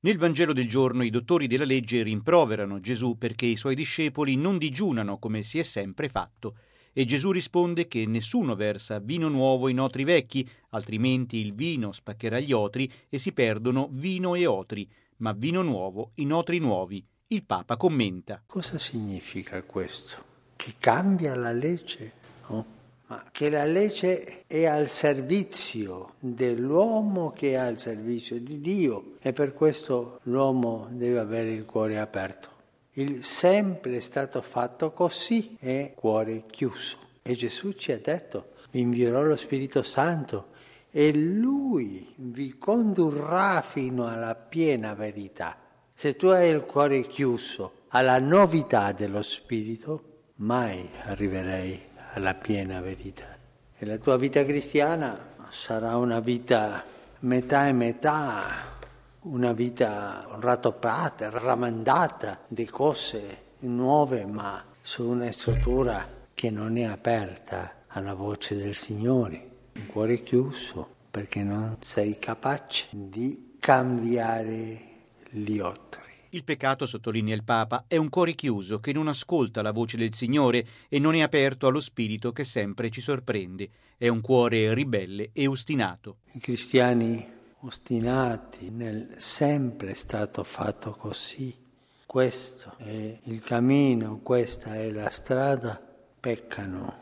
Nel Vangelo del giorno i dottori della legge rimproverano Gesù perché i suoi discepoli non digiunano come si è sempre fatto, e Gesù risponde che nessuno versa vino nuovo in otri vecchi, altrimenti il vino spaccherà gli otri e si perdono vino e otri, ma vino nuovo in otri nuovi. Il Papa commenta. Cosa significa questo? Che cambia la legge? No? Ma che la legge è al servizio dell'uomo che è al servizio di Dio, e per questo l'uomo deve avere il cuore aperto. Il sempre è stato fatto così, è cuore chiuso. E Gesù ci ha detto: vi invierò lo Spirito Santo e Lui vi condurrà fino alla piena verità. Se tu hai il cuore chiuso alla novità dello Spirito, mai arriverai alla piena verità. E la tua vita cristiana sarà una vita metà e metà, una vita rattoppata, ramandata di cose nuove, ma su una struttura che non è aperta alla voce del Signore. Un cuore chiuso perché non sei capace di cambiare gli altri. Il peccato, sottolinea il Papa, è un cuore chiuso che non ascolta la voce del Signore e non è aperto allo Spirito che sempre ci sorprende. È un cuore ribelle e ostinato. I cristiani ostinati nel sempre è stato fatto così. Questo è il cammino, questa è la strada, peccano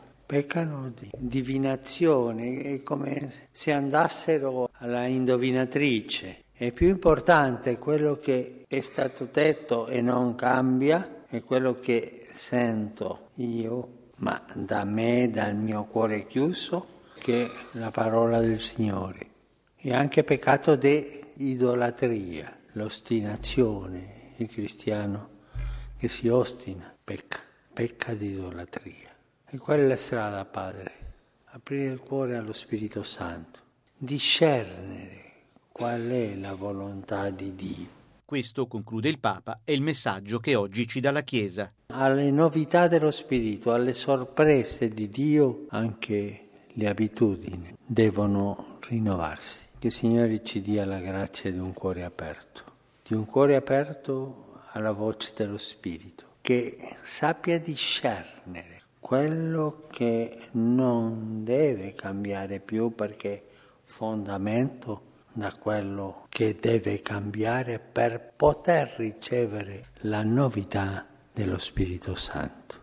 di divinazione, è come se andassero alla indovinatrice. È più importante quello che è stato detto e non cambia, è quello che sento io, ma da me, dal mio cuore chiuso, che la parola del Signore. È anche peccato di idolatria, l'ostinazione. Il cristiano che si ostina pecca di idolatria. E qual è la strada, Padre? Aprire il cuore allo Spirito Santo, discernere qual è la volontà di Dio. Questo, conclude il Papa, è il messaggio che oggi ci dà la Chiesa. Alle novità dello Spirito, alle sorprese di Dio, anche le abitudini devono rinnovarsi. Che il Signore ci dia la grazia di un cuore aperto alla voce dello Spirito, che sappia discernere quello che non deve cambiare più perché fondamento da quello che deve cambiare per poter ricevere la novità dello Spirito Santo.